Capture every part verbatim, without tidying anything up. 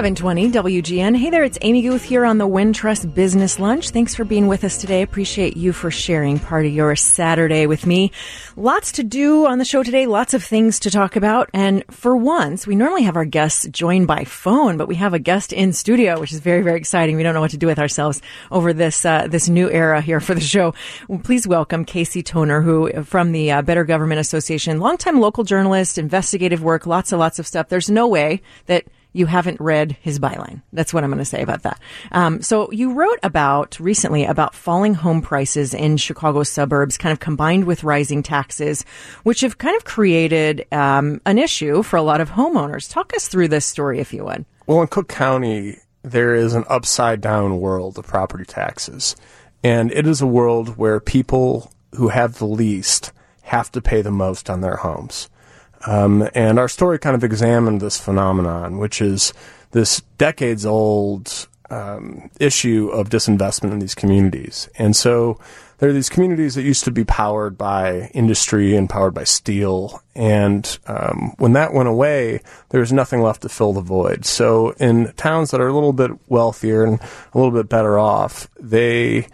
seven twenty W G N. Hey there, it's Amy Guth here on the Wintrust Business Lunch. Thanks for being with us today. Appreciate you for sharing part of your Saturday with me. Lots to do on the show today, lots of things to talk about. And for once, we normally have our guests joined by phone, but we have a guest in studio, which is very, very exciting. We don't know what to do with ourselves over this uh, this new era here for the show. Well, please welcome Casey Toner, who from the uh, Better Government Association, longtime local journalist, investigative work, lots and lots of stuff. There's no way that you haven't read his byline. That's what I'm going to say about that. Um, so you wrote about recently about falling home prices in Chicago suburbs, kind of combined with rising taxes, which have kind of created um, an issue for a lot of homeowners. Talk us through this story, if you would. Well, in Cook County, there is an upside-down world of property taxes. And it is a world where people who have the least have to pay the most on their homes. Um, and our story kind of examined this phenomenon, which is this decades-old um, issue of disinvestment in these communities. And so there are these communities that used to be powered by industry and powered by steel. And um, when that went away, there was nothing left to fill the void. So in towns that are a little bit wealthier and a little bit better off, they,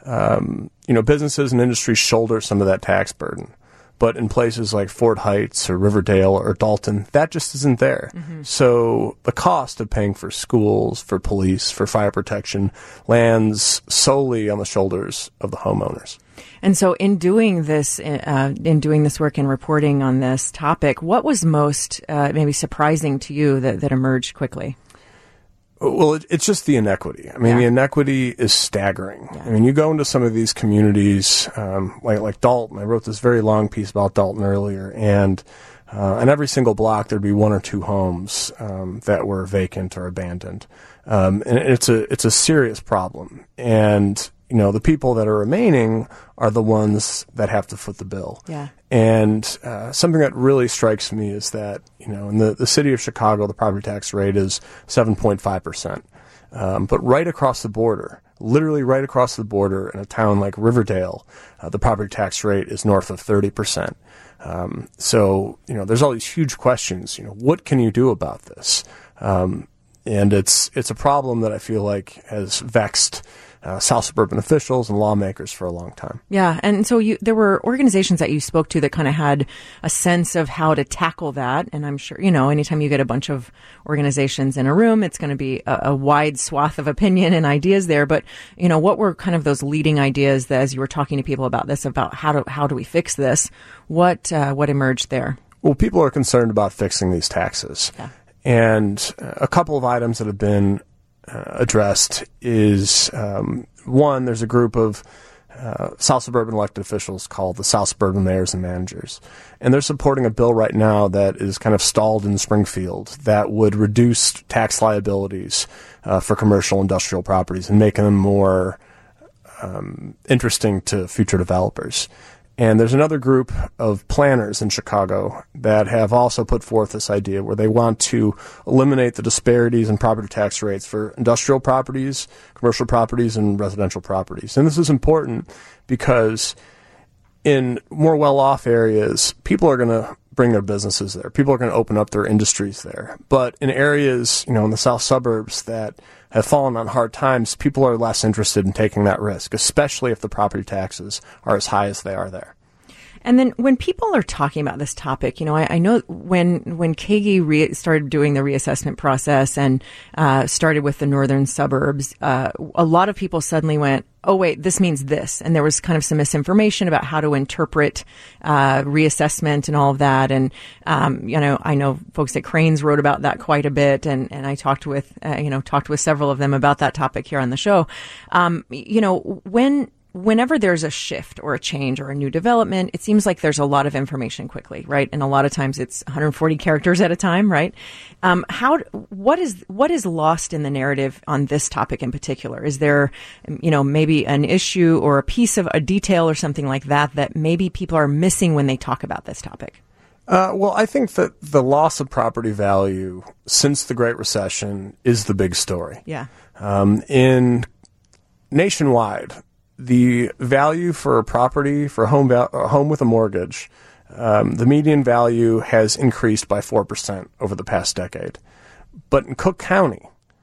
um, you know, businesses and industries shoulder some of that tax burden. But in places like Fort Heights or Riverdale or Dalton, that just isn't there. Mm-hmm. So the cost of paying for schools, for police, for fire protection lands solely on the shoulders of the homeowners. And so in doing this, uh, in doing this work and reporting on this topic, what was most uh, maybe surprising to you that, that emerged quickly? Well, it, it's just the inequity. I mean, yeah. The inequity is staggering. Yeah. I mean, you go into some of these communities, um, like like Dalton. I wrote this very long piece about Dalton earlier, and uh, on every single block there'd be one or two homes um, that were vacant or abandoned, um, and it's a it's a serious problem. And you know, the people that are remaining are the ones that have to foot the bill. Yeah. And uh, something that really strikes me is that, you know, in the, the city of Chicago, the property tax rate is seven point five percent. Um, but right across the border, literally right across the border in a town like Riverdale, uh, the property tax rate is north of thirty percent. Um, so, you know, there's all these huge questions. You know, what can you do about this? Um, and it's it's a problem that I feel like has vexed Uh, South suburban officials and lawmakers for a long time. Yeah, and so you, there were organizations that you spoke to that kind of had a sense of how to tackle that. And I'm sure, you know, anytime you get a bunch of organizations in a room, it's going to be a, a wide swath of opinion and ideas there. But, you know, what were kind of those leading ideas that as you were talking to people about this, about how do, how do we fix this? What, uh, what emerged there? Well, people are concerned about fixing these taxes. Yeah. And a couple of items that have been Uh, addressed is, um, one, there's a group of uh, South Suburban elected officials called the South Suburban Mayors and Managers. And they're supporting a bill right now that is kind of stalled in Springfield that would reduce tax liabilities uh, for commercial industrial properties and making them more um, interesting to future developers. And there's another group of planners in Chicago that have also put forth this idea where they want to eliminate the disparities in property tax rates for industrial properties, commercial properties, and residential properties. And this is important because in more well-off areas, people are going to bring their businesses there. People are going to open up their industries there. But in areas, you know, in the south suburbs that have fallen on hard times, people are less interested in taking that risk, especially if the property taxes are as high as they are there. And then when people are talking about this topic, you know, I, I know when when K A G I re- started doing the reassessment process and uh, started with the northern suburbs, uh, a lot of people suddenly went, oh, wait, this means this. And there was kind of some misinformation about how to interpret uh, reassessment and all of that. And, um, you know, I know folks at Cranes wrote about that quite a bit. And, and I talked with, uh, you know, talked with several of them about that topic here on the show. Um, you know, when... Whenever there's a shift or a change or a new development, it seems like there's a lot of information quickly, right? And a lot of times it's one hundred forty characters at a time, right? Um, how, what is, what is lost in the narrative on this topic in particular? Is there, you know, maybe an issue or a piece of a detail or something like that that maybe people are missing when they talk about this topic? Uh, well, I think that the loss of property value since the Great Recession is the big story. Yeah. Um, in nationwide, the value for a property, for a home, a home with a mortgage, um, the median value has increased by four percent over the past decade. But in Cook County,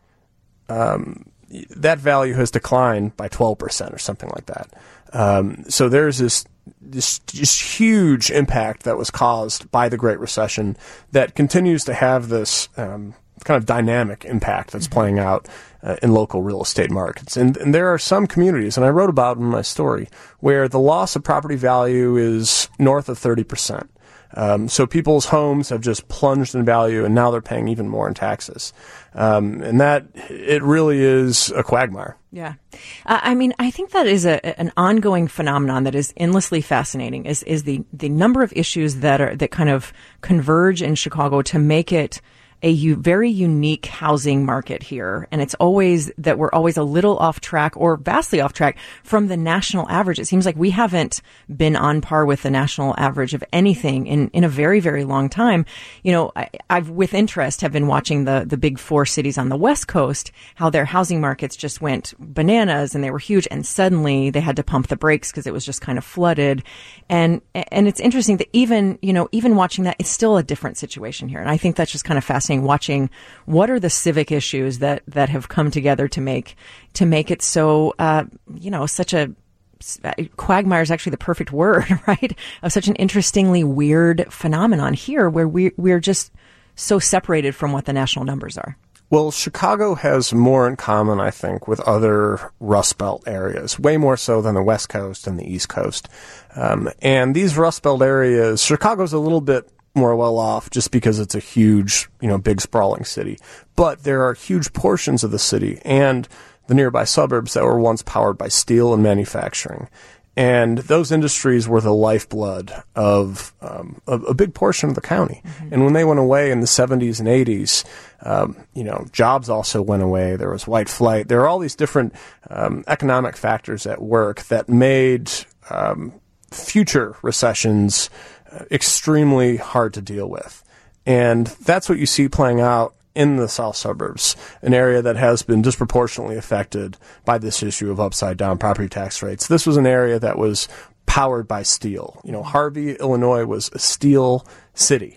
um, that value has declined by twelve percent or something like that. Um, so there's this, this just huge impact that was caused by the Great Recession that continues to have this um, kind of dynamic impact that's playing out uh, in local real estate markets. And, and there are some communities, and I wrote about in my story, where the loss of property value is north of thirty percent. Um, so people's homes have just plunged in value, and now they're paying even more in taxes. Um, and that, it really is a quagmire. Yeah. Uh, I mean, I think that is a, an ongoing phenomenon that is endlessly fascinating, is, is the, the number of issues that are, that kind of converge in Chicago to make it a u- very unique housing market here. And it's always that we're always a little off track or vastly off track from the national average. It seems like we haven't been on par with the national average of anything in, in a very, very long time. You know, I, I've with interest have been watching the, the big four cities on the West Coast, how their housing markets just went bananas and they were huge. And suddenly they had to pump the brakes because it was just kind of flooded. And, and it's interesting that even, you know, even watching that, it's still a different situation here. And I think that's just kind of fascinating. Watching what are the civic issues that, that have come together to make to make it so uh, you know such a quagmire is actually the perfect word, right? Of such an interestingly weird phenomenon here, where we we're just so separated from what the national numbers are. Well, Chicago has more in common, I think, with other Rust Belt areas, way more so than the West Coast and the East Coast. Um, and these Rust Belt areas, Chicago's a little bit more well off just because it's a huge, you know, big sprawling city. But there are huge portions of the city and the nearby suburbs that were once powered by steel and manufacturing. And those industries were the lifeblood of um, a, a big portion of the county. Mm-hmm. And when they went away in the seventies and eighties, um, you know, jobs also went away. There was white flight. There are all these different um, economic factors at work that made um, future recessions extremely hard to deal with. And that's what you see playing out in the south suburbs, an area that has been disproportionately affected by this issue of upside down property tax rates. This was an area that was powered by steel. You know, Harvey, Illinois was a steel city.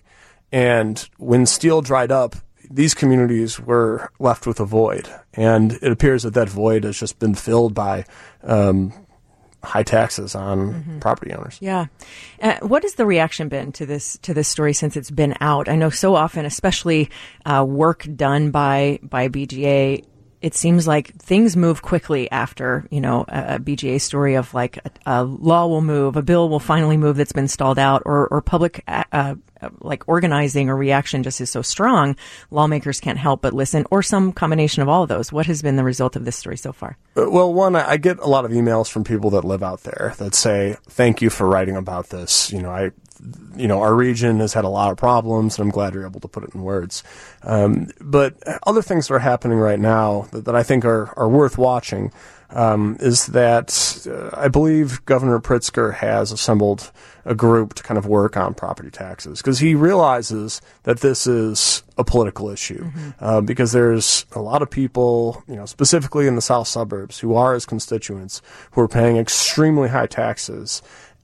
And when steel dried up, these communities were left with a void. And it appears that that void has just been filled by um, high taxes on mm-hmm. property owners. Yeah. Uh, what has the reaction been to this to this story since it's been out? I know so often, especially uh, work done by by B G A, it seems like things move quickly after, you know, a, a B G A story of like a, a law will move, a bill will finally move that's been stalled out, or, or public uh, like organizing or reaction just is so strong, lawmakers can't help but listen, or some combination of all of those. What has been the result of this story so far? Well, one, I get a lot of emails from people that live out there that say, thank you for writing about this. You know, I, you know, our region has had a lot of problems, and I'm glad you're able to put it in words. Um, but other things that are happening right now that, that I think are, are worth watching um, is that uh, I believe Governor Pritzker has assembled a group to kind of work on property taxes, because he realizes that this is a political issue, mm-hmm. uh, because there's a lot of people, you know, specifically in the south suburbs, who are his constituents, who are paying extremely high taxes,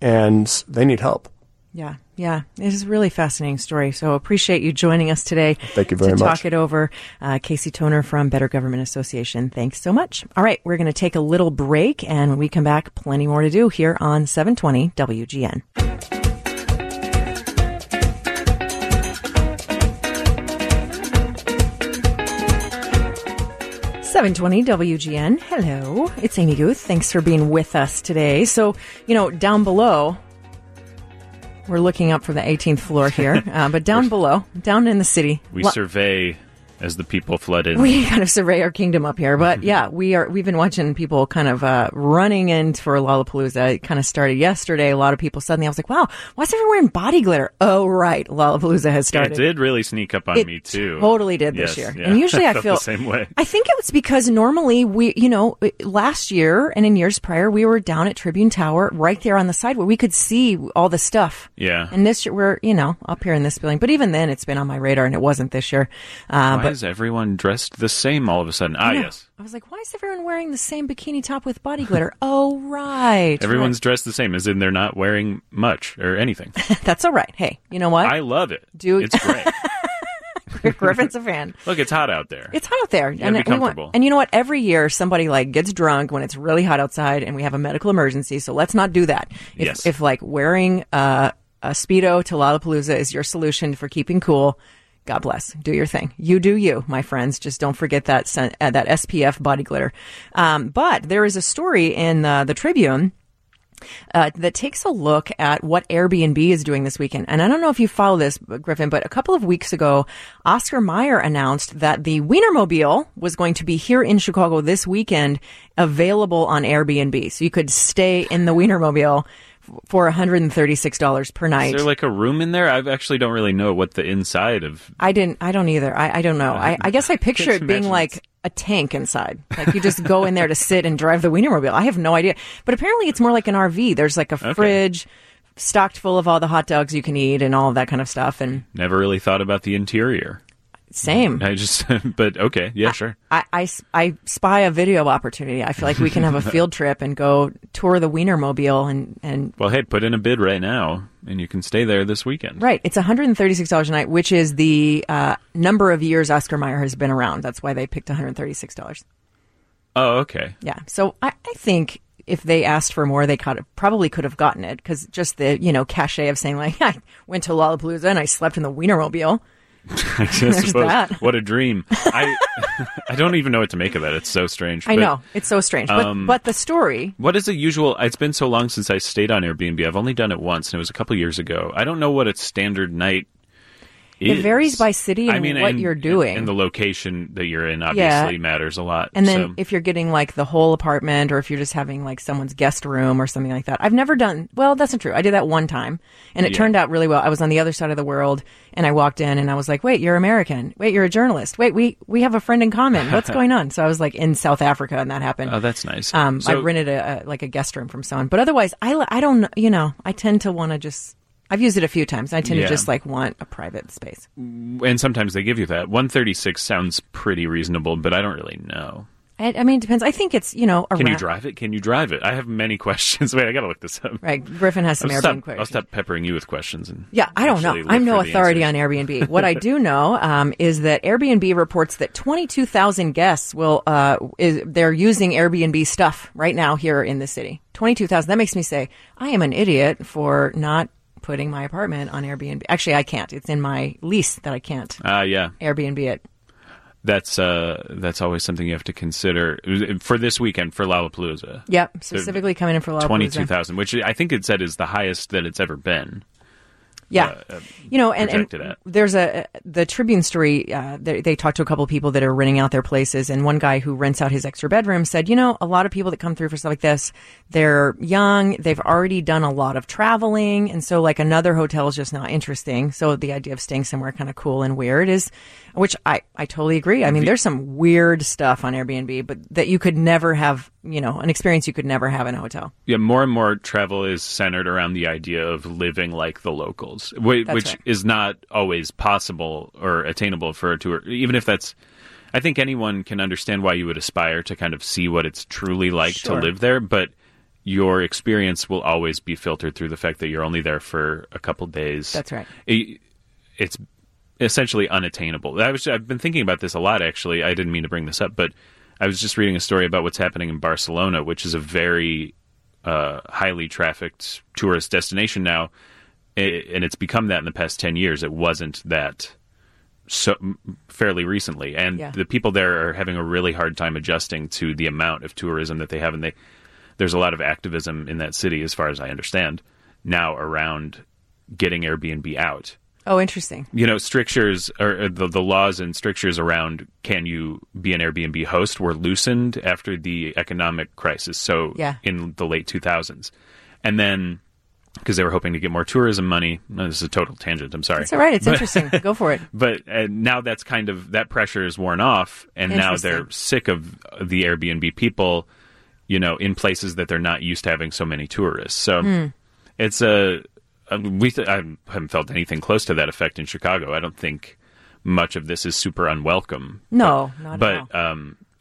and they need help. Yeah, yeah. It is a really fascinating story. So appreciate you joining us today. Thank you very to much. talk it over. Uh, Casey Toner from Better Government Association. Thanks so much. All right, we're going to take a little break, and when we come back, plenty more to do here on seven twenty W G N. seven twenty W G N. Hello, it's Amy Guth. Thanks for being with us today. So, you know, down below, we're looking up from the eighteenth floor here, uh, but down below, down in the city. We lo- survey as the people flood in. We kind of survey our kingdom up here, but yeah, we are. We've been watching people kind of uh, running in for Lollapalooza. It kind of started yesterday. A lot of people suddenly. I was like, "Wow, why is everyone wearing body glitter?" Oh, right, Lollapalooza has started. It did really sneak up on it me too. Totally did this yes, year, yeah. and usually I, I felt feel the same way. I think it was because normally we, you know, last year and in years prior, we were down at Tribune Tower, right there on the side where we could see all the stuff. Yeah. And this year we're, you know, up here in this building, but even then it's been on my radar, and it wasn't this year. Uh, Why but, is everyone dressed the same all of a sudden? Ah, yeah. yes. I was like, why is everyone wearing the same bikini top with body glitter? Oh, right. Everyone's right. dressed the same, as in they're not wearing much or anything. That's all right. Hey, you know what? I love it. Do It's great. Griffin's a fan. Look, it's hot out there. It's hot out there. You gotta be we want- comfortable. and you know what? Every year somebody like gets drunk when it's really hot outside and we have a medical emergency. So let's not do that. If, Yes. if like wearing uh, a Speedo to Lollapalooza is your solution for keeping cool, God bless. Do your thing. You do you, my friends. Just don't forget that sun- uh, that S P F body glitter. Um, but there is a story in uh, the Tribune Uh, that takes a look at what Airbnb is doing this weekend. And I don't know if you follow this, Griffin, but a couple of weeks ago, Oscar Mayer announced that the Wienermobile was going to be here in Chicago this weekend, available on Airbnb. So you could stay in the Wienermobile for one hundred thirty-six dollars per night. Is there like a room in there? I actually don't really know what the inside of. I didn't, I don't either. I, I don't know. I, I guess I picture Can't it being imagine like a tank inside. Like you just go in there to sit and drive the Wienermobile. I have no idea. But apparently it's more like an R V. There's like a Okay. fridge stocked full of all the hot dogs you can eat and all of that kind of stuff. And Never really thought about the interior. same. I just, but okay, yeah, sure. I, I, I spy a video opportunity. I feel like we can have a field trip and go tour the Wienermobile and, and Well, hey, put in a bid right now, and you can stay there this weekend. right. It's one hundred thirty-six dollars a night, which is the uh, number of years Oscar Mayer has been around. That's why they picked one hundred thirty-six dollars. Oh, okay. Yeah. So I, I think if they asked for more, they could, probably could have gotten it because just the, you know, cachet of saying like, I went to Lollapalooza and I slept in the Wienermobile. I suppose. that. What a dream. I I don't even know what to make of that. It's so strange. I But know. It's so strange. But, um, but the story, What is a usual? It's been so long since I stayed on Airbnb. I've only done it once, and it was a couple years ago. I don't know what a standard night is. it varies by city and I mean, what and- you're doing. and the location that you're in obviously Yeah. matters a lot. And then so. if you're getting like the whole apartment or if you're just having like someone's guest room or something like that. I've never done, well, that's not true. I did that one time and it Yeah. turned out really well. I was on the other side of the world and I walked in and I was like, wait, you're American. Wait, you're a journalist. Wait, we, we have a friend in common. What's going on? So I was like in South Africa and that happened. Oh, that's nice. Um, I So- rented a, a, like a guest room from someone, but otherwise I, li- I don't, you know, I tend to want to just, I've used it a few times. I tend Yeah. to just like want a private space. and sometimes they give you that. one thirty-six sounds pretty reasonable, but I don't really know. I, I mean, it depends. I think it's, you know, around. Can you drive it? Can you drive it? I have many questions. Wait, I gotta look this up. Right. Griffin has some I'll Airbnb stop, questions. I'll stop peppering you with questions. And Yeah, I don't know. actually look I'm no for the authority on answers. Airbnb. What I do know um, is that Airbnb reports that twenty-two thousand guests will uh, is they're using Airbnb stuff right now here in the city. twenty-two thousand. That makes me say I am an idiot for not putting my apartment on Airbnb. Actually, I can't. It's in my lease that I can't Ah, yeah. Airbnb it. That's uh, that's always something you have to consider for this weekend for Lollapalooza. Yep, specifically coming in for Lollapalooza. Twenty-two thousand, which I think it said is the highest that it's ever been. Yeah, uh, you know, and, and projected at. there's a the Tribune story. Uh, they, they talked to a couple of people that are renting out their places, and one guy who rents out his extra bedroom said, you know, a lot of people that come through for stuff like this, they're young, they've already done a lot of traveling, and so like another hotel is just not interesting. So the idea of staying somewhere kind of cool and weird is, which I I totally agree. I mean, there's some weird stuff on Airbnb, but that you could never have, you know, an experience you could never have in a hotel. Yeah, more and more travel is centered around the idea of living like the locals, wh- That's which right. is not always possible or attainable for a tour. Even if that's, I think anyone can understand why you would aspire to kind of see what it's truly like Sure. to live there, but your experience will always be filtered through the fact that you're only there for a couple days. That's right. It- it's essentially unattainable. I was, I've been thinking about this a lot, actually. I didn't mean to bring this up, but I was just reading a story about what's happening in Barcelona, which is a very uh, highly trafficked tourist destination now, I- and it's become that in the past ten years. It wasn't that so fairly recently, and Yeah. the people there are having a really hard time adjusting to the amount of tourism that they have, and they there's a lot of activism in that city, as far as I understand, now around getting Airbnb out. Oh, interesting. You know, strictures or the, the laws and strictures around can you be an Airbnb host were loosened after the economic crisis. So Yeah. in the late two thousands. And then because they were hoping to get more tourism money. No, this is a total tangent. I'm sorry. It's all right. It's interesting. Go for it. But uh, now that's kind of that pressure is worn off, and now Interesting. they're sick of the Airbnb people, you know, in places that they're not used to having so many tourists. So Hmm. it's a uh, we th- I haven't felt anything close to that effect in Chicago. I don't think much of this is super unwelcome. No, not at but all. um,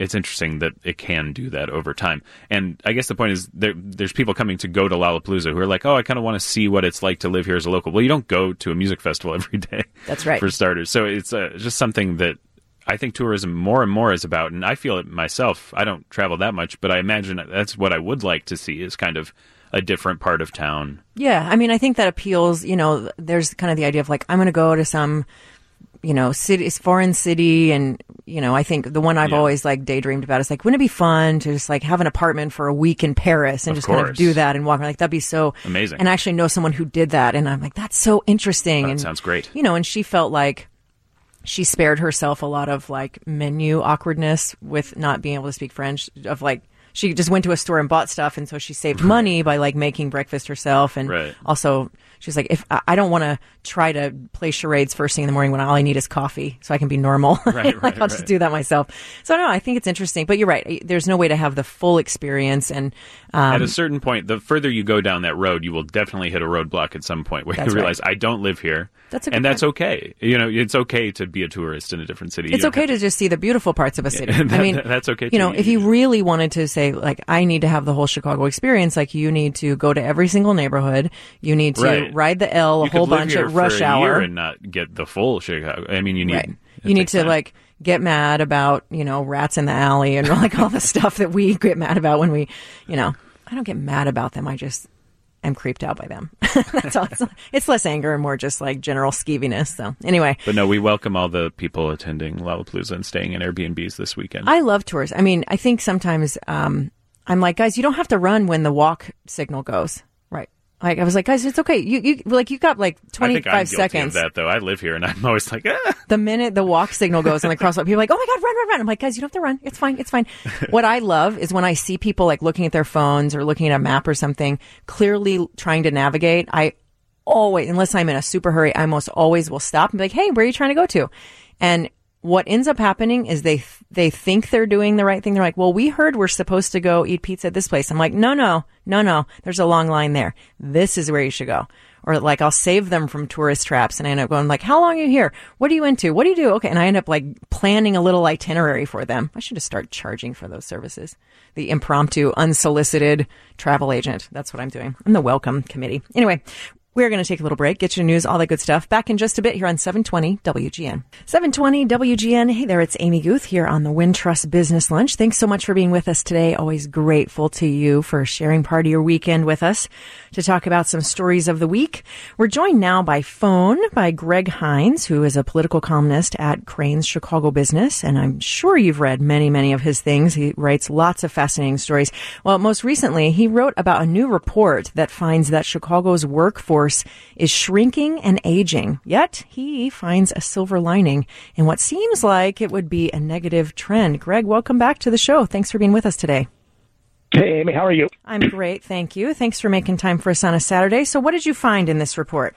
it's interesting that it can do that over time. And I guess the point is there, there's people coming to go to Lollapalooza who are like, oh, I kind of want to see what it's like to live here as a local. Well, you don't go to a music festival every day. That's right. For starters. So it's uh, just something that I think tourism more and more is about. And I feel it myself. I don't travel that much, but I imagine that's what I would like to see is kind of a different part of town. Yeah. I mean, I think that appeals, you know, there's kind of the idea of like, I'm going to go to some, you know, city, foreign city. And, you know, I think the one I've Yeah. always like daydreamed about is like, wouldn't it be fun to just like have an apartment for a week in Paris and Of just kind of course. do that and walk around? Like, that'd be so Amazing. And I actually know someone who did that. And I'm like, that's so interesting. Oh, that and sounds great. You know, and she felt like she spared herself a lot of like menu awkwardness with not being able to speak French, of like, she just went to a store and bought stuff, and so she saved money by like making breakfast herself. And Right. also, she's like, if I I don't want to try to play charades first thing in the morning when all I need is coffee, so I can be normal. Right, like right, I'll just right. do that myself. So I don't know. I think it's interesting, but you're right. There's no way to have the full experience. And um, At a certain point, the further you go down that road, you will definitely hit a roadblock at some point where That's you realize right. I don't live here. That's a good and that's point. okay. You know, it's okay to be a tourist in a different city. You it's don't okay have to just see the beautiful parts of a city. That- I mean, that's okay You too. know, if you really wanted to say, like, I need to have the whole Chicago experience, like, you need to go to every single neighborhood. You need to Right. ride the L a You whole could live bunch here at rush for a hour. year and not get the full Chicago. I mean, you need. Right. it You need takes to time. like get mad about, you know, rats in the alley and like all the stuff that we get mad about when we, you know, I don't get mad about them. I just am creeped out by them. That's all. It's, it's less anger and more just like general skeeviness. So anyway, But no, we welcome all the people attending Lollapalooza and staying in Airbnbs this weekend. I love tours. I mean, I think sometimes um, I'm like, guys, you don't have to run when the walk signal goes. Right. Like I was like, guys, it's okay. You, you like you got like I think I'm twenty-five guilty seconds. of that, though. I live here, and I'm always like, ah. The minute the walk signal goes on the crosswalk, people are like, oh my God, run, run, run. I'm like, guys, you don't have to run. It's fine. It's fine. What I love is when I see people like looking at their phones or looking at a map or something, clearly trying to navigate. I always, unless I'm in a super hurry, I almost always will stop and be like, hey, where are you trying to go to? And what ends up happening is they they think they're doing the right thing. They're like, well, we heard we're supposed to go eat pizza at this place. I'm like, no, no, no, no. There's a long line there. This is where you should go. Or like I'll save them from tourist traps, and I end up going like, how long are you here? What are you into? What do you do? Okay. And I end up like planning a little itinerary for them. I should just start charging for those services. The impromptu, unsolicited travel agent. That's what I'm doing. I'm the welcome committee. Anyway, we're going to take a little break, get your news, all that good stuff. Back in just a bit here on seven twenty W G N. seven twenty W G N. Hey there, it's Amy Guth here on the Wintrust Business Lunch. Thanks so much for being with us today. Always grateful to you for sharing part of your weekend with us to talk about some stories of the week. We're joined now by phone by Greg Hines, who is a political columnist at Crain's Chicago Business, and I'm sure you've read many, many of his things. He writes lots of fascinating stories. Well, most recently, he wrote about a new report that finds that Chicago's workforce is shrinking and aging, yet he finds a silver lining in what seems like it would be a negative trend. Greg, welcome back to the show. Thanks for being with us today. Hey, Amy, how are you? I'm great, thank you. Thanks for making time for us on a Saturday. So what did you find in this report?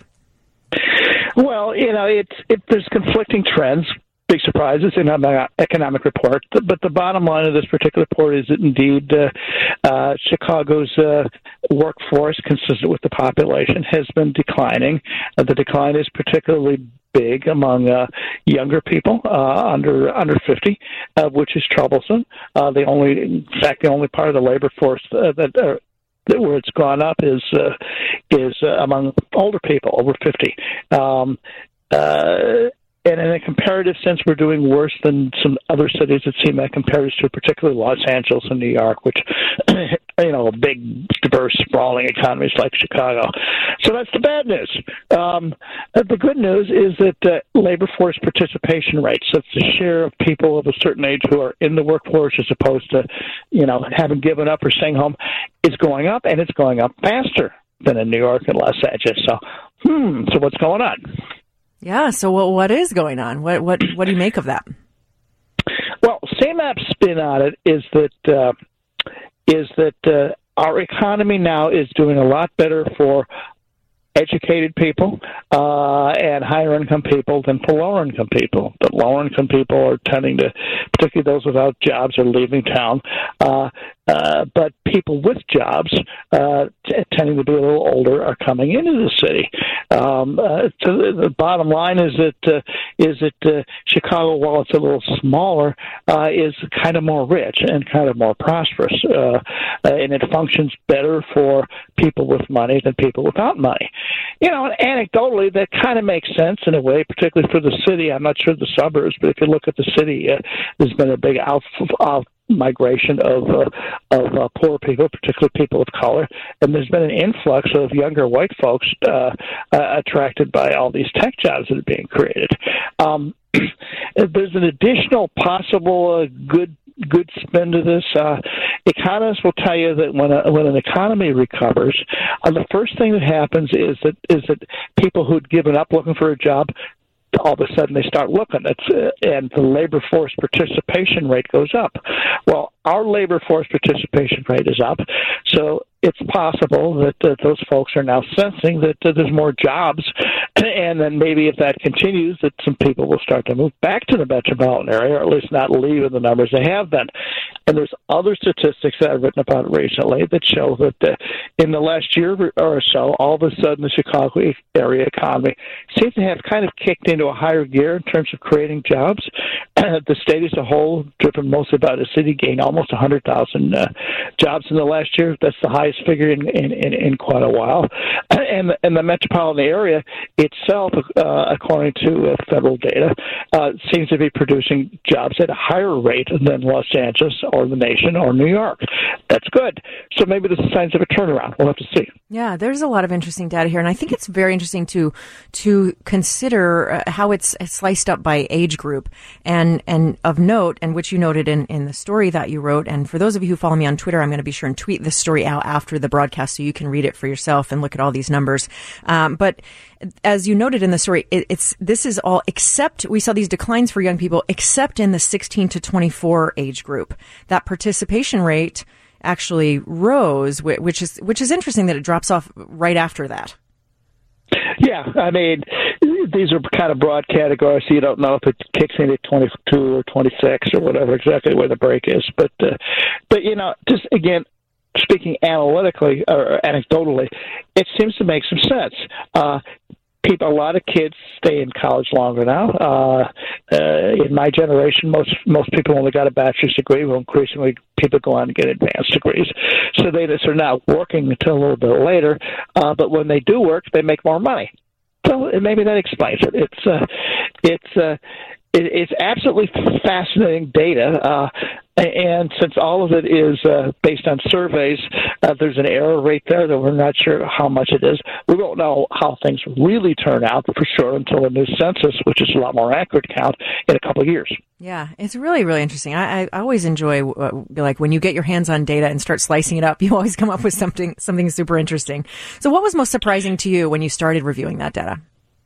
Well, you know, it's it, there's conflicting trends, big surprises in an economic report. But the bottom line of this particular report is that indeed uh, uh, Chicago's uh, workforce, consistent with the population, has been declining. Uh, the decline is particularly big among uh, younger people uh, under under fifty, uh, which is troublesome. Uh, the only, in fact, the only part of the labor force uh, that uh, that where it's gone up is uh, is uh, among older people over fifty. Um, uh, And in a comparative sense, we're doing worse than some other cities that seem that compares to, particularly Los Angeles and New York, which, you know, big, diverse, sprawling economies like Chicago. So that's the bad news. Um, the good news is that uh, labor force participation rates, that's the share of people of a certain age who are in the workforce as opposed to, you know, having given up or staying home, is going up, and it's going up faster than in New York and Los Angeles. So, hmm, so what's going on? Yeah, so what what is going on? What what what do you make of that? Well, C M A P's spin on it is that uh, is that uh, our economy now is doing a lot better for educated people uh, and higher income people than for lower income people. But lower income people are tending to, particularly those without jobs, are leaving town. Uh, uh, but people with jobs, uh, t- tending to be a little older, are coming into the city. Um, uh, so the, the bottom line is that uh, is that uh, Chicago, while it's a little smaller, uh, is kind of more rich and kind of more prosperous, uh, and it functions better for people with money than people without money. You know, and anecdotally, that kind of makes sense in a way, particularly for the city. I'm not sure the suburbs, but if you look at the city, uh, there's been a big out, out migration of uh, of uh, poor people, particularly people of color, and there's been an influx of younger white folks uh, uh, attracted by all these tech jobs that are being created. Um, there's an additional possible uh, good good spin to this. Uh, economists will tell you that when a, when an economy recovers, uh, the first thing that happens is that is that people who'd given up looking for a job, all of a sudden they start looking. It's, uh, and the labor force participation rate goes up. Well, our labor force participation rate is up, so it's possible that uh, those folks are now sensing that uh, there's more jobs, and then maybe if that continues, that some people will start to move back to the metropolitan area, or at least not leave in the numbers they have been. And there's other statistics that I've written about recently that show that uh, in the last year or so, all of a sudden the Chicago area economy seems to have kind of kicked into a higher gear in terms of creating jobs. The state as a whole, driven mostly by the city, gained almost one hundred thousand uh, jobs in the last year. That's the highest figure in, in, in, in quite a while. And, and the metropolitan area itself, uh, according to uh, federal data, uh, seems to be producing jobs at a higher rate than Los Angeles or the nation or New York. That's good. So maybe this is signs of a turnaround. We'll have to see. Yeah, there's a lot of interesting data here, and I think it's very interesting to to consider uh, how it's sliced up by age group. And and of note, and which you noted in, in the story that you wrote, and for those of you who follow me on Twitter, I'm going to be sure and tweet this story out after the broadcast so you can read it for yourself and look at all these numbers. Um, but as you noted in the story, it, it's this is all except we saw these declines for young people, except in the sixteen to twenty-four age group. That participation rate actually rose, which is which is interesting that it drops off right after that. Yeah, I mean, these are kind of broad categories, so you don't know if it kicks in at twenty-two or twenty-six or whatever exactly where the break is. But, uh, but you know, just again, speaking analytically or anecdotally, it seems to make some sense. Uh, people, a lot of kids stay in college longer now. Uh, uh, in my generation, most most people only got a bachelor's degree. Well, increasingly, people go on to get advanced degrees. So they just are not working until a little bit later. Uh, but when they do work, they make more money. So maybe that explains it. It's uh, it's uh, it, it's absolutely fascinating data. Uh, And since all of it is uh, based on surveys, uh, there's an error rate there that we're not sure how much it is. We won't know how things really turn out for sure until the new census, which is a lot more accurate count, in a couple of years. Yeah, it's really, really interesting. I, I always enjoy, uh, like, when you get your hands on data and start slicing it up, you always come up with something something super interesting. So what was most surprising to you when you started reviewing that data?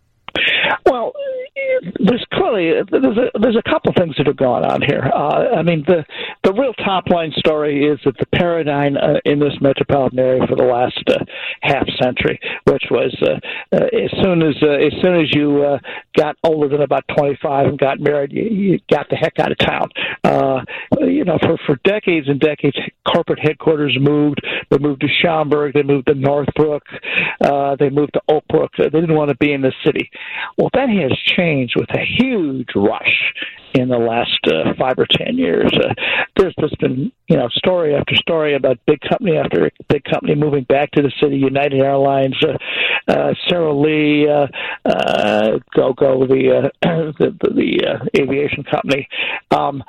Well, there's clearly there's a, there's a couple things that are going on here. Uh, I mean, the the real top line story is that the paradigm uh, in this metropolitan area for the last uh, half century, which was uh, uh, as soon as uh, as soon as you uh, got older than about twenty-five and got married, you, you got the heck out of town. Uh, you know, for for decades and decades, corporate headquarters moved. They moved to Schaumburg. They moved to Northbrook. Uh, they moved to Oak Brook. They didn't want to be in the city. Well, that has changed with a huge rush in the last uh, five or ten years. Uh, there's just been, you know, story after story about big company after big company moving back to the city. United Airlines, uh, uh, Sara Lee, uh, uh, GoGo, the uh, the, the, the uh, aviation company. Um,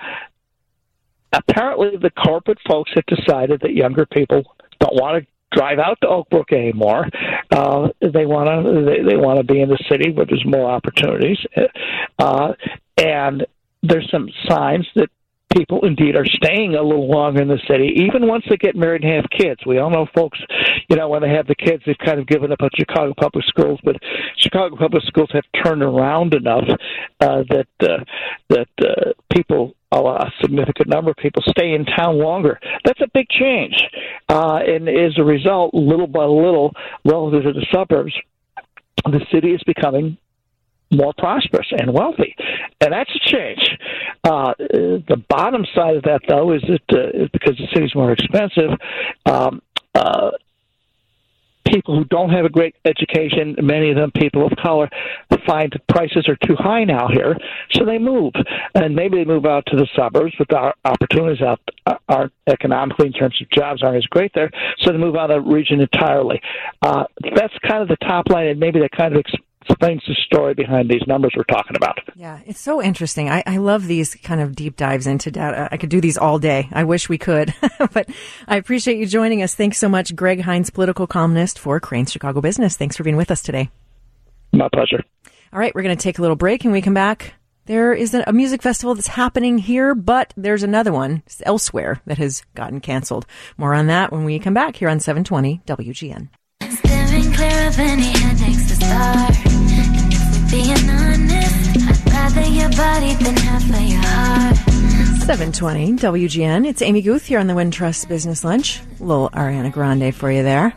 apparently, the corporate folks have decided that younger people don't want to drive out to Oak Brook anymore. Uh, they want to they, they want to be in the city where there's more opportunities, uh, and there's some signs that people indeed are staying a little longer in the city, even once they get married and have kids. We all know folks, you know, when they have the kids, they've kind of given up on Chicago public schools, but Chicago public schools have turned around enough uh, that uh, that uh, people. A significant number of people stay in town longer. That's a big change. Uh, and as a result, little by little, relative to the suburbs, the city is becoming more prosperous and wealthy. And that's a change. Uh, the bottom side of that, though, is that uh, is because the city's more expensive, um, uh, people who don't have a great education, many of them people of color, find prices are too high now here, so they move. And maybe they move out to the suburbs, but the opportunities out aren't economically in terms of jobs aren't as great there, so they move out of the region entirely. Uh, that's kind of the top line, and maybe that kind of explains explains the story behind these numbers we're talking about. Yeah, it's so interesting. I, I love these kind of deep dives into data. I could do these all day. I wish we could. But I appreciate you joining us. Thanks so much, Greg Hinz, political columnist for Crain's Chicago Business. Thanks for being with us today. My pleasure. All right, we're going to take a little break, and we come back. There is a music festival that's happening here, but there's another one elsewhere that has gotten canceled. More on that when we come back here on seven twenty W G N. Steering clear of any headaches to start. And if we're being honest, I'd rather your body than half of your heart. seven twenty W G N. It's Amy Guth here on the Wintrust Business Lunch. A little Ariana Grande for you there.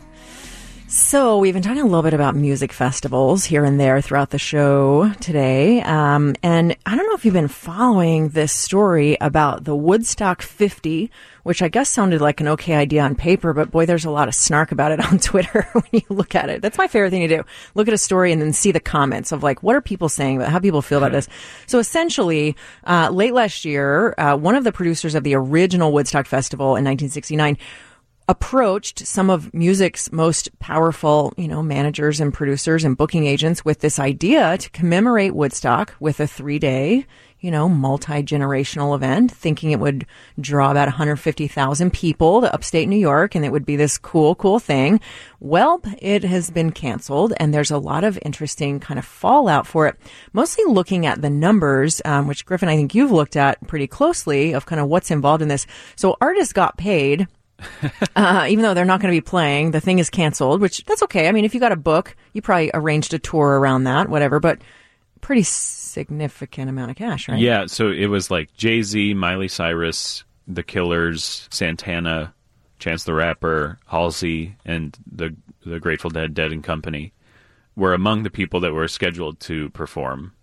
So we've been talking a little bit about music festivals here and there throughout the show today. Um, and I don't know if you've been following this story about the Woodstock fifty, which I guess sounded like an okay idea on paper, but boy, there's a lot of snark about it on Twitter when you look at it. That's my favorite thing to do. Look at a story and then see the comments of like, what are people saying about how people feel about this? So essentially, uh, late last year, uh, one of the producers of the original Woodstock Festival in nineteen sixty-nine approached some of music's most powerful, you know, managers and producers and booking agents with this idea to commemorate Woodstock with a three-day, you know, multi-generational event, thinking it would draw about one hundred fifty thousand people to upstate New York, and it would be this cool, cool thing. Well, it has been canceled, and there's a lot of interesting kind of fallout for it, mostly looking at the numbers, um, which, Griffin, I think you've looked at pretty closely of kind of what's involved in this. So artists got paid. uh, even though they're not going to be playing, the thing is canceled, which that's okay. I mean, if you got a book, you probably arranged a tour around that, whatever, but pretty significant amount of cash, right? Yeah, so it was like Jay-Z, Miley Cyrus, The Killers, Santana, Chance the Rapper, Halsey, and the the Grateful Dead, Dead and Company were among the people that were scheduled to perform.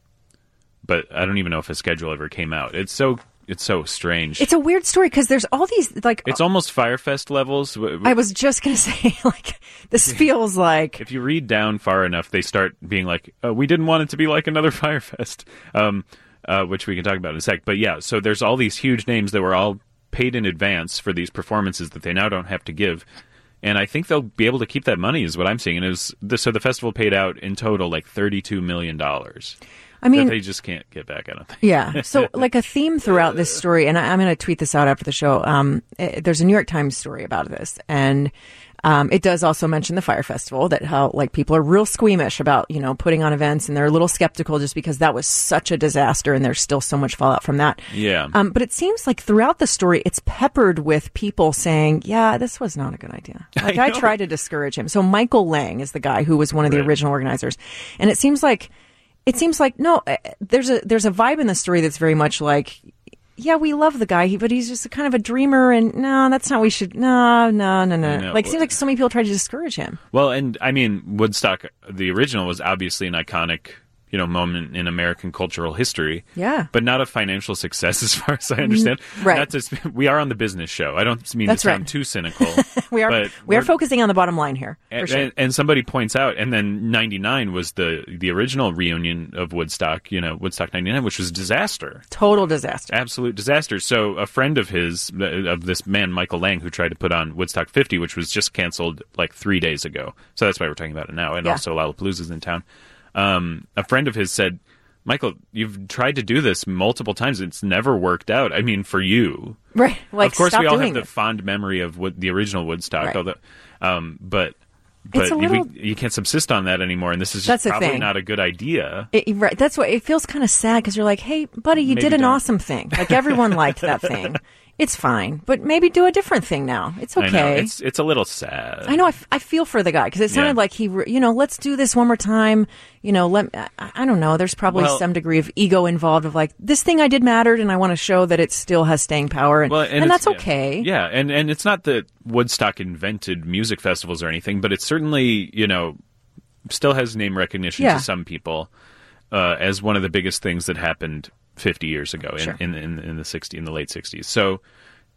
But I don't even know if a schedule ever came out. It's so It's so strange. It's a weird story because there's all these, like... It's almost Firefest levels. I was just going to say, like, this feels like... If you read down far enough, they start being like, oh, we didn't want it to be like another Firefest, um, uh, which we can talk about in a sec. But yeah, so there's all these huge names that were all paid in advance for these performances that they now don't have to give. And I think they'll be able to keep that money is what I'm seeing. And it was, so the festival paid out in total like thirty-two million dollars. I mean, that they just can't get back, I don't think. Yeah. So, like a theme throughout this story, and I, I'm going to tweet this out after the show. Um, it, there's a New York Times story about this, and um, it does also mention the Fire Festival. That how like people are real squeamish about you know putting on events, and they're a little skeptical just because that was such a disaster, and there's still so much fallout from that. Yeah. Um, but it seems like throughout the story, it's peppered with people saying, "Yeah, this was not a good idea." Like I, I tried to discourage him. So Michael Lang is the guy who was one of the right. original organizers, and it seems like. It seems like, no, there's a there's a vibe in the story that's very much like, yeah, we love the guy, but he's just a kind of a dreamer, and no, that's not what we should, no, no, no, no. Like, it seems like so many people try to discourage him. Well, and, I mean, Woodstock, the original, was obviously an iconic, you know, moment in American cultural history. Yeah. But not a financial success, as far as I understand. Right. Not to, we are on the business show. I don't mean that's to sound right. too cynical. we are but we are focusing on the bottom line here. For and, sure. and, and somebody points out, and then ninety-nine was the the original reunion of Woodstock, you know, Woodstock ninety-nine, which was a disaster. Total disaster. Absolute disaster. So a friend of his, of this man, Michael Lang, who tried to put on Woodstock fifty, which was just canceled like three days ago. So that's why we're talking about it now. And yeah. also Lollapalooza's in town. Um, a friend of his said, Michael, you've tried to do this multiple times. It's never worked out. I mean, for you. Right. Like, of course, stop we all have doing the this. fond memory of what the original Woodstock, Right. although, um, but but little... we, you can't subsist on that anymore, and this is That's just the probably thing. not a good idea. It, right. That's what it feels kind of sad because you're like, hey, buddy, you Maybe did an don't. awesome thing. Like everyone liked that thing. It's fine, but maybe do a different thing now. It's okay. I know. It's, it's a little sad. I know. I, f- I feel for the guy because it sounded Yeah. like he, re- you know, let's do this one more time. You know, let I, I don't know. There's probably Well- some degree of ego involved of like this thing I did mattered, and I want to show that it still has staying power, and, Well, and, it's- that's yeah. okay. Yeah, and, and it's not that Woodstock invented music festivals or anything, but it certainly, you know, still has name recognition Yeah. to some people uh, as one of the biggest things that happened fifty years ago in, Sure. in, in, in the sixties, in the late sixties. So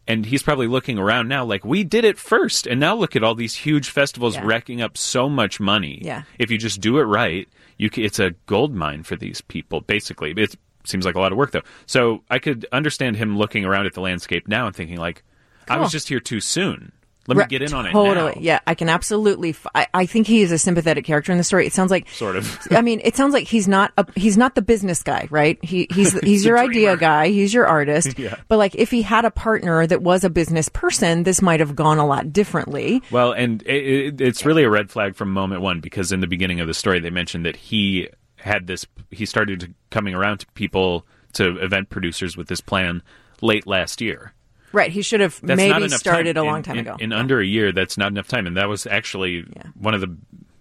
And he's probably looking around now like, we did it first. And now look at all these huge festivals Yeah. racking up so much money. Yeah. If you just do it right, you c- it's a gold mine for these people, basically. It seems like a lot of work, though. So I could understand him looking around at the landscape now and thinking like, I was Cool. just here too soon. Let me Right, get in on it totally. now. Yeah, I can absolutely. F- I, I think he is a sympathetic character in the story. It sounds like Sort of. I mean, it sounds like he's not a, he's not the business guy, right? He he's he's the your dreamer. idea guy. He's your artist. Yeah. But like, if he had a partner that was a business person, this might have gone a lot differently. Well, and it, it, it's really a red flag from moment one, because in the beginning of the story, they mentioned that he had this, he started to coming around to people, to event producers with this plan late last year. Right. He should have That's not maybe enough started time. a long in, time in, ago. In Yeah. under a year, that's not enough time. And that was actually Yeah. one of the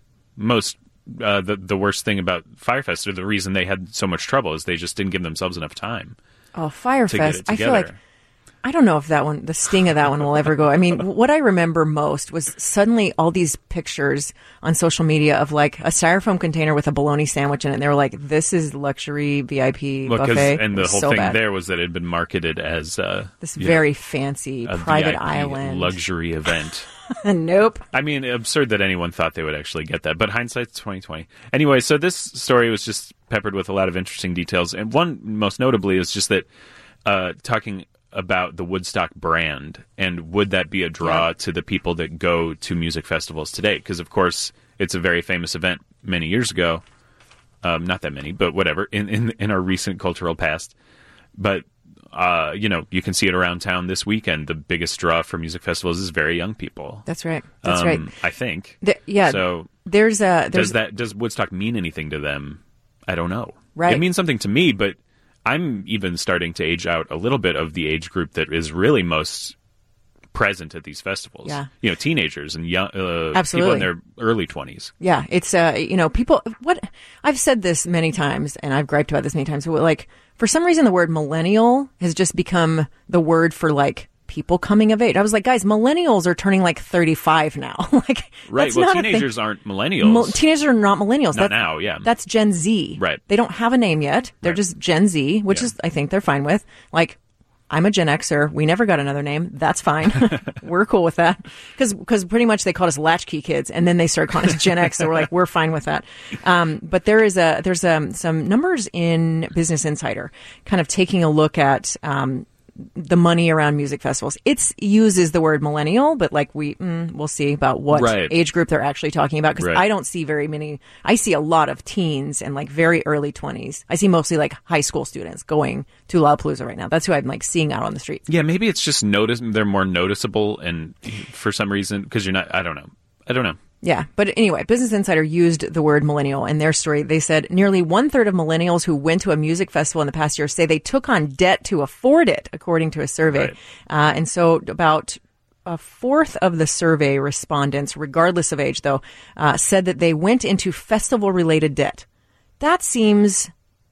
most, uh, the, the worst thing about Firefest, or the reason they had so much trouble, is they just didn't give themselves enough time Oh, to get Firefest. it I feel like together. I don't know if that one, the sting of that one will ever go. I mean, what I remember most was suddenly all these pictures on social media of like a styrofoam container with a bologna sandwich in it. And they were like, this is luxury V I P Well, 'cause- buffet. and It the was whole so thing bad. there was that it had been marketed as uh, This you very know, fancy a private V I P island. luxury event. Nope. I mean, absurd that anyone thought they would actually get that, but hindsight's twenty twenty. Anyway, so this story was just peppered with a lot of interesting details, and one most notably is just that uh, talking about the Woodstock brand, and would that be a draw Yeah. to the people that go to music festivals today? Because of course, it's a very famous event many years ago. Um, not that many, but whatever, in, in in our recent cultural past. But uh, you know, you can see it around town this weekend. The biggest draw for music festivals is very young people. That's right. That's Um, right. I think. The- yeah. So There's a, there's, does that does Woodstock mean anything to them? I don't know. Right. It means something to me, but I'm even starting to age out a little bit of the age group that is really most present at these festivals. Yeah. You know, teenagers and young uh, Absolutely. people in their early twenties. Yeah, it's uh, you know, people. What I've said this many times, and I've griped about this many times. But like, for some reason, the word millennial has just become the word for like people coming of age. I was like, guys, millennials are turning like thirty-five now. Like, Right. that's Well, not a thing. teenagers aren't millennials. Mil- teenagers are not millennials. Not That's- now, yeah. That's Gen Z. Right. They don't have a name yet. They're Right. just Gen Z, which Yeah. is, I think, they're fine with. Like, I'm a Gen Xer. We never got another name. That's fine. We're cool with that. Because because pretty much they called us latchkey kids, and then they started calling us Gen X. So we're like, we're fine with that. Um, but there is a there's um, some numbers in Business Insider, kind of taking a look at um, the money around music festivals. It uses the word millennial, but like we mm, we'll see about what Right. age group they're actually talking about, because Right. I don't see very many. I see a lot of teens and like very early twenties. I see mostly like high school students going to Lollapalooza right now. That's who I'm like seeing out on the streets. Yeah, maybe it's just notice they're more noticeable, and for some reason, because you're not. I don't know. I don't know. Yeah. But anyway, Business Insider used the word millennial in their story. They said nearly one third of millennials who went to a music festival in the past year say they took on debt to afford it, according to a survey. Right. Uh, and so about a fourth of the survey respondents, regardless of age, though, uh, said that they went into festival related debt. That seems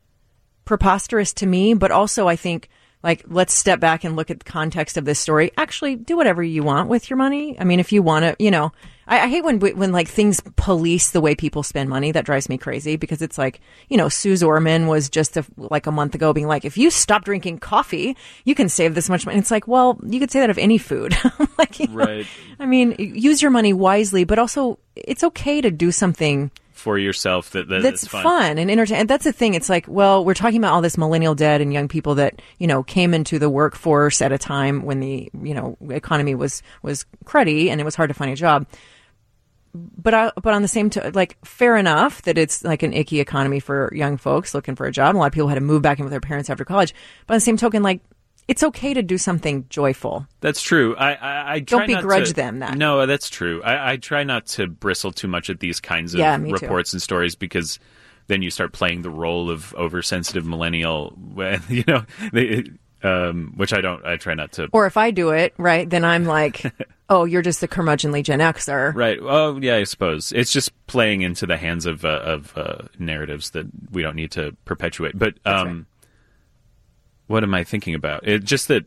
preposterous to me, but also I think, like, let's step back and look at the context of this story. Actually, do whatever you want with your money. I mean, if you want to, you know, I, I hate when when like things police the way people spend money. That drives me crazy, because it's like, you know, Suze Orman was just a, like a month ago being like, if you stop drinking coffee, you can save this much money. It's like, well, you could say that of any food. Like, you know, Right. I mean, use your money wisely, but also it's okay to do something For yourself, that, that that's that's fun. fun and entertaining. And that's the thing. It's like, well, we're talking about all this millennial debt and young people that, you know, came into the workforce at a time when the, you know, economy was, was cruddy and it was hard to find a job. But I, but on the same to like, fair enough that it's like an icky economy for young folks looking for a job. A lot of people had to move back in with their parents after college. But on the same token, like, it's okay to do something joyful. That's true. I, I, I try Don't not begrudge to- them that. No, that's true. I, I try not to bristle too much at these kinds of Yeah, me too. reports and stories, because then you start playing the role of oversensitive millennial, when, you know, they, um, which I don't. I try not to. Or if I do it, right, then I'm like, oh, you're just the curmudgeonly Gen Xer. Right. Oh, yeah. I suppose it's just playing into the hands of uh, of uh, narratives that we don't need to perpetuate. But um, right. what am I thinking about? It just that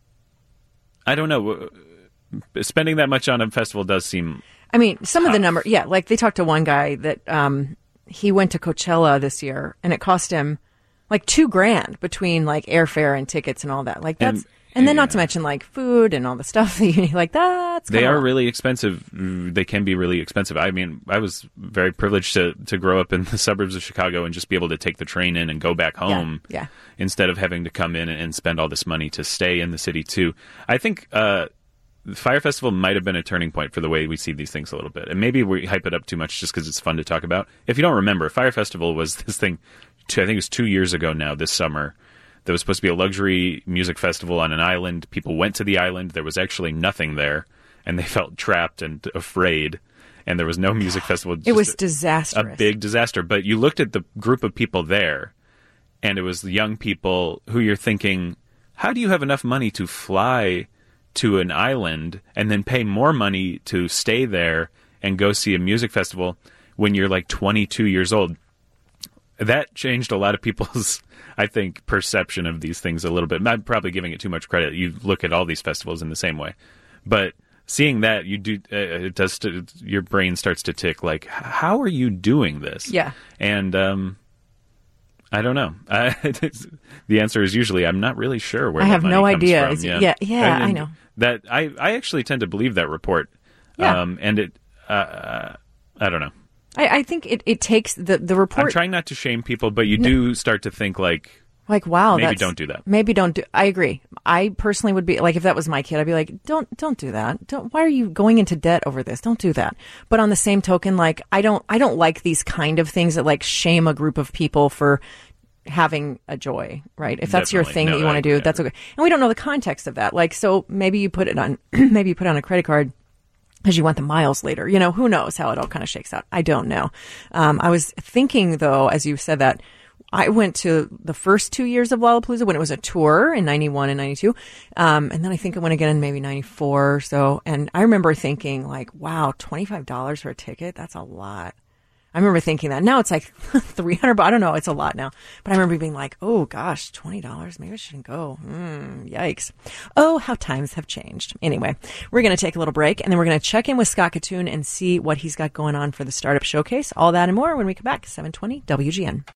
I don't know. Spending that much on a festival does seem. I mean, some of the Tough. number, yeah, like they talked to one guy that um, he went to Coachella this year, and it cost him like two grand between like airfare and tickets and all that. Like that's And And then Yeah. not to mention like food and all the stuff that you like that's They kinda are lot. really expensive. They can be really expensive. I mean, I was very privileged to, to grow up in the suburbs of Chicago and just be able to take the train in and go back home yeah. instead of having to come in and spend all this money to stay in the city too. I think uh, the Fire Festival might have been a turning point for the way we see these things a little bit. And maybe we hype it up too much just because it's fun to talk about. If you don't remember, Fire Festival was this thing, two, I think it was two years ago now, this summer. There was supposed to be a luxury music festival on an island. People went to the island. There was actually nothing there, and they felt trapped and afraid. And there was no music festival. It was just a, disastrous. a big disaster. But you looked at the group of people there, and it was the young people who you're thinking, how do you have enough money to fly to an island and then pay more money to stay there and go see a music festival when you're like twenty-two years old? That changed a lot of people's, I think, perception of these things a little bit. I'm probably giving it too much credit. You look at all these festivals in the same way. But seeing that, you do, uh, it does, st- your brain starts to tick, like, how are you doing this? Yeah. And um, I don't know. Uh, the answer is usually, I'm not really sure where I that have money no comes idea. from. Is- yeah, yeah, And- I and know. That, I, I actually tend to believe that report. Yeah. Um, and it, uh, I don't know. I, I think it, it takes the, the report. I'm trying not to shame people, but you do start to think like, Like, wow, maybe that's, don't do that. Maybe don't do. I agree. I personally would be like, if that was my kid, I'd be like, don't, don't do that. Don't. Why are you going into debt over this? Don't do that. But on the same token, like, I don't, I don't like these kind of things that like shame a group of people for having a joy, right? If that's your Definitely. thing No, that you want I- to do, yeah. that's okay. And we don't know the context of that. Like, so maybe you put it on, maybe you put it on a credit card because you want the miles later. You know, who knows how it all kind of shakes out. I don't know. Um, I was thinking though, as you said that, I went to the first two years of Lollapalooza when it was a tour in ninety-one and ninety-two. Um, and then I think I went again in maybe ninety-four or so. And I remember thinking like, wow, twenty-five dollars for a ticket? That's a lot. I remember thinking that. Now it's like three hundred dollars. I don't know. It's a lot now. But I remember being like, oh gosh, twenty dollars. Maybe I shouldn't go. Mm, yikes. Oh, how times have changed. Anyway, we're going to take a little break and then we're going to check in with Scott Katoon and see what he's got going on for the Startup Showcase. All that and more when we come back. seven twenty W G N.